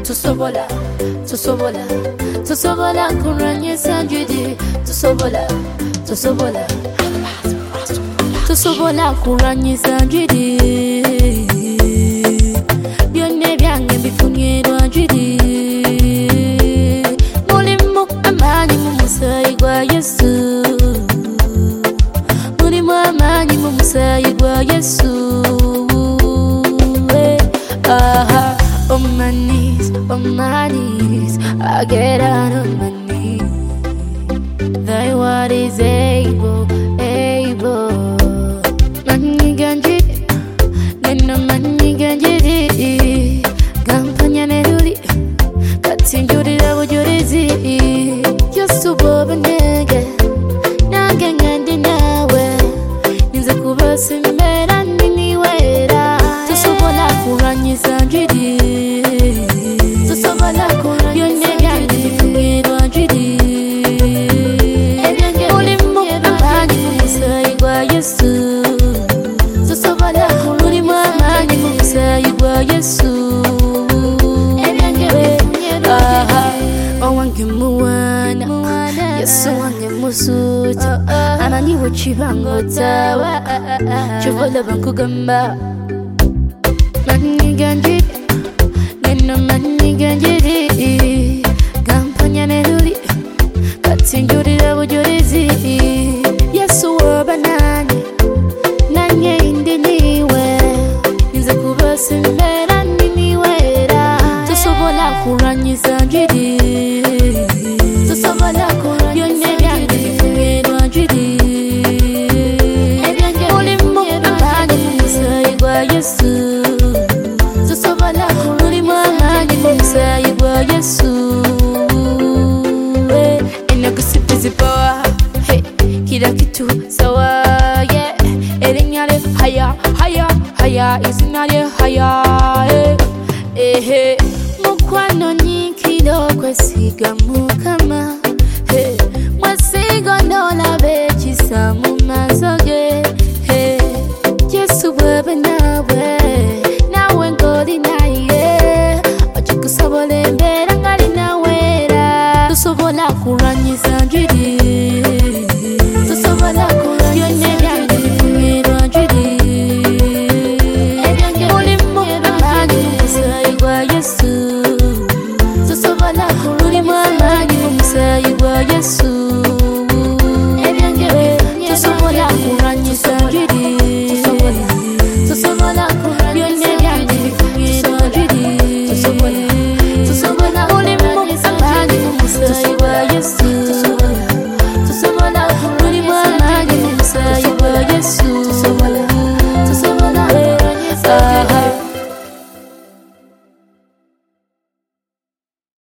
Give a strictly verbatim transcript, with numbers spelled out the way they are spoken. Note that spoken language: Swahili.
tusobola, tusobola, tusobola kuranyisa njidi, tusobola, tusobola, tusobola kuranyisa njidi. Byonne byange bifunyirwa njidi. Mulimu amani mu musaayi gwa Yesu. Mulimu amani mu musaayi gwa Yesu. Aha, on my knees, on my knees, I get out of my knees. Thy word is able, able. Mani ganji, nena mani ganji. Gampanya neruri, katinjuri da bujurizi. Yesu boba nege, nage ngandi nawe. Ninza kubasi mera nini wera. Tusobola kuranyisa njidi. Tusobola kuranyisa njidi. Byonne njidi. Mulimu amani mu musaayi gwa Yesu. Tusobola mulimu amani mu musaayi gwa Yesu. Aha, owange muwana, Yesu wange musuta. Ananiwe chibango tawa, chovola bankugamba. Mani ganji, nena mani ganji. Gampanya neruri, katinjuri da bujurizi. Yesu woba nani, nanye indi niwe. Ninza kubasi mbera nini wera. Tusobola kuranyisa njidi. Tusobola kuranyisa byonne byange bifunyirwa njidi. Mulimu amani mu musaayi gwa Yesu. Tusobola mulimu amani mu musaayi gwa Yesu. Inakusipizi power, hey, kila kitu sawa, yeah. Erinnya lye haya, haya, haya, izina lye haya, eh, eh. Mukwano nyikiro kwesiga Mukama, hey. Mwesiga n'olaba ekisamu